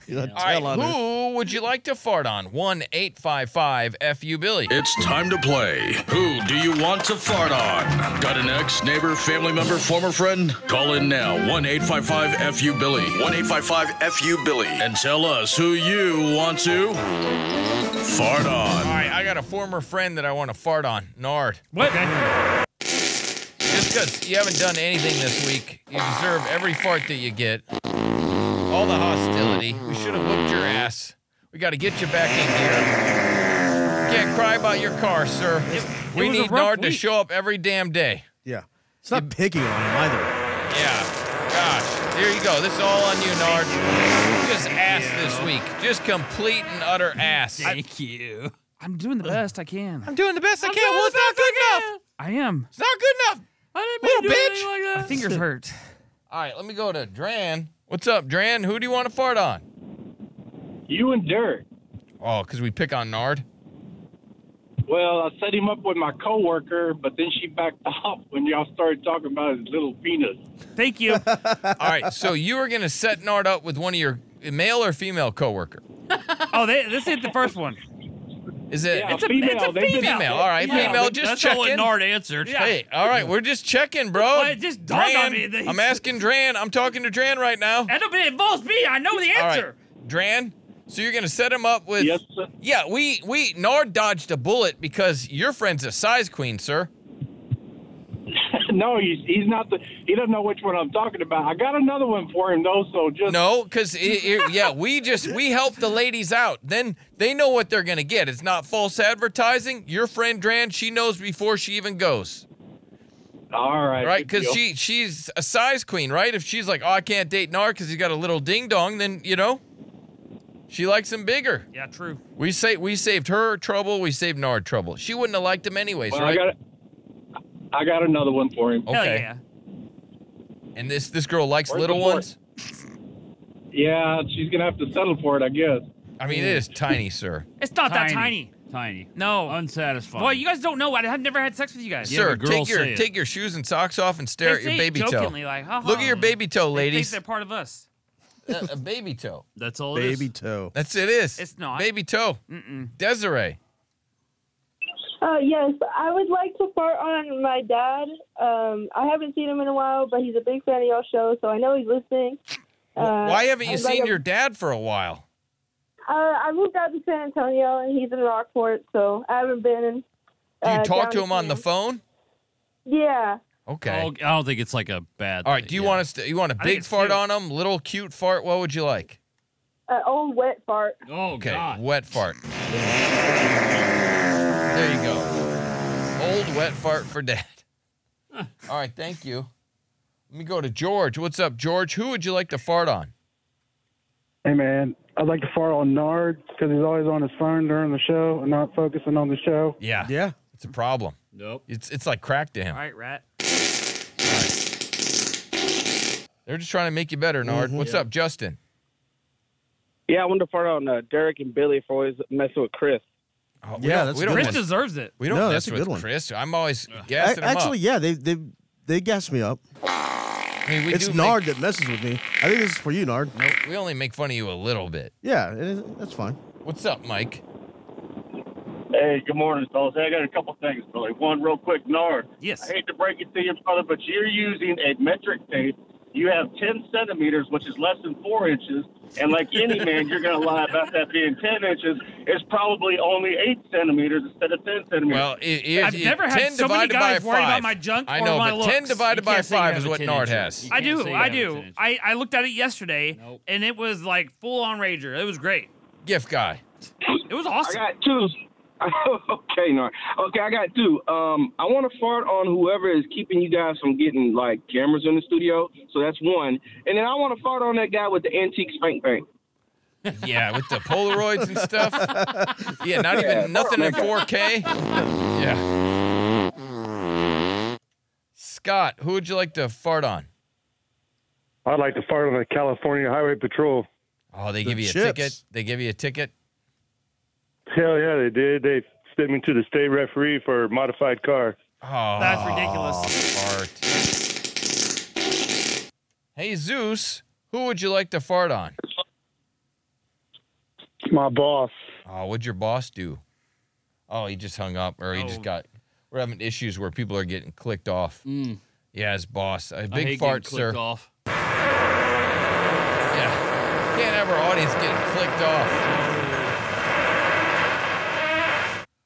All Tell right, on her. who would you like to fart on? 1-855-FU-Billy. It's time to play. Who do you want to fart on? Got an ex, neighbor, family member, former friend? Call in now. 1-855-FU-Billy. 1-855-FU-Billy. And tell us who you want to fart All on. right, I got a former friend that I want to fart on. Nard. What? Just because you haven't done anything this week, you deserve every fart that you get. All the hostility. We should have whooped your ass. We got to get you back in gear. You can't cry about your car, sir. We was a need rough Nard to week. show up every damn day. Yeah. It's not picking on him either. Yeah. Gosh. Here you go. This is all on you, Nard. Just ass this week. Just complete and utter ass. Thank you. I'm doing the best I can. I'm doing the best I can. Well, it's not good enough. I am. It's not good enough. Little bitch. My fingers hurt. All right, let me go to Dran. What's up, Dran? Who do you want to fart on? You and Derek. Oh, because we pick on Nard? Well, I set him up with my coworker, but then she backed off when y'all started talking about his little penis. Thank you. All right, so you were going to set Nard up with one of your male or female coworker? Oh, this ain't the first one. Is it? Yeah, It's a female. They just- female. All right, Yeah, female. Just That's not what checking. Nard answered. Yeah. Hey, all right, we're just checking, bro. Well, it just dawned on me that he's- I'm asking Dran. I'm talking to Dran right now. I don't, it involves me. I know the All right, answer. Dran. So you're going to set him up with... Yes, sir. Yeah, Nard dodged a bullet because your friend's a size queen, sir. No, he's not he doesn't know which one I'm talking about. I got another one for him though, so just No, because we help the ladies out. Then they know what they're gonna get. It's not false advertising. Your friend Dran, she knows before she even goes, all right, right? good Because deal. she's a size queen, right? If she's like, oh, I can't date Nard because he's got a little ding dong, then she likes him bigger. Yeah, true. We saved her trouble. We saved Nard trouble. She wouldn't have liked him anyways, Well, right? I got another one for him. Okay. Hell yeah. And this girl likes Where's little the fourth? ones. Yeah, she's gonna have to settle for it, I guess. I mean, it is tiny, sir. It's not that tiny. Tiny. No. Unsatisfying. Well, you guys don't know. I've never had sex with you guys. Yeah, Sir, but girls say it. take your shoes and socks off and stare at They your say it baby toe. jokingly, like, ha, ha. Look at your baby toe, They think ladies. they're part of us. A baby toe. That's all it is. Baby toe. That's it is. It's not. Baby toe. Desiree. Yes, I would like to fart on my dad. I haven't seen him in a while, but he's a big fan of y'all show, so I know he's listening. Why haven't you I'd like seen a- your dad for a while? I moved out to San Antonio, and he's in Rockport, so I haven't been. Do you talk down to him on the see phone? Yeah. Okay. Oh, I don't think it's like a bad All right. thing, Do you yeah. want us to? You want a think big it's fart cute. on him? Little cute fart? What would you like? Old wet fart. Oh, Okay. God. Wet fart. There you go. Old wet fart for dad. All right. Thank you. Let me go to George. What's up, George? Who would you like to fart on? Hey, man, I'd like to fart on Nard because he's always on his phone during the show and not focusing on the show. Yeah. Yeah. It's a problem. Nope. It's like crack to him. All right, rat. They're just trying to make you better, Nard. What's up, Justin? Yeah, I wanted to fart on Derek and Billy for always messing with Chris. Oh, Yeah, that's we a don't good Chris one. mess, deserves it. we don't No, mess that's a with good one. Chris. I'm always gassing him Actually, up. yeah, they gassed me up. I mean, we It's do Nard that messes with me. I think this is for you, Nard. we only make fun of you a little bit. Yeah, that's fine. What's up, Mike? Hey, good morning, fellas. Hey, I got a couple things, Billy. One real quick, Nard. Yes. I hate to break it to you, brother, but you're using a metric tape. You have 10 centimeters, which is less than 4 inches. And like any man, you're going to lie about that being 10 inches. It's probably only 8 centimeters instead of 10 centimeters. Well, I've never had 10 so many divided by guys worried 5. about my junk I or know, my but looks. 10 divided You by can't say you 5 have is a what 10 Nard incher. has. You I can't do. say you I have a do. 10 inch. I looked at it yesterday, Nope. and it was like full on rager. It was great. Gift guy. It was I awesome. got two. Okay, Nard. Okay, I got two. I want to fart on whoever is keeping you guys from getting like cameras in the studio. So that's one. And then I want to fart on that guy with the antique spank bank. Yeah, with the Polaroids and stuff. Yeah, not even nothing in 4K. Yeah. Scott, who would you like to fart on? I'd like to fart on the California Highway Patrol. Oh, they The give you a chips. ticket. They give you a ticket. Hell yeah, they did. They sent me to the state referee for a modified car. Oh, That's ridiculous. Fart. Hey, Zeus, who would you like to fart on? My boss. Oh, what'd your boss do? Oh, he just hung up, or he just got. We're having issues where people are getting clicked off. Yeah, his boss. A I big hate fart, getting sir. clicked off. Yeah. Can't have our audience getting clicked off.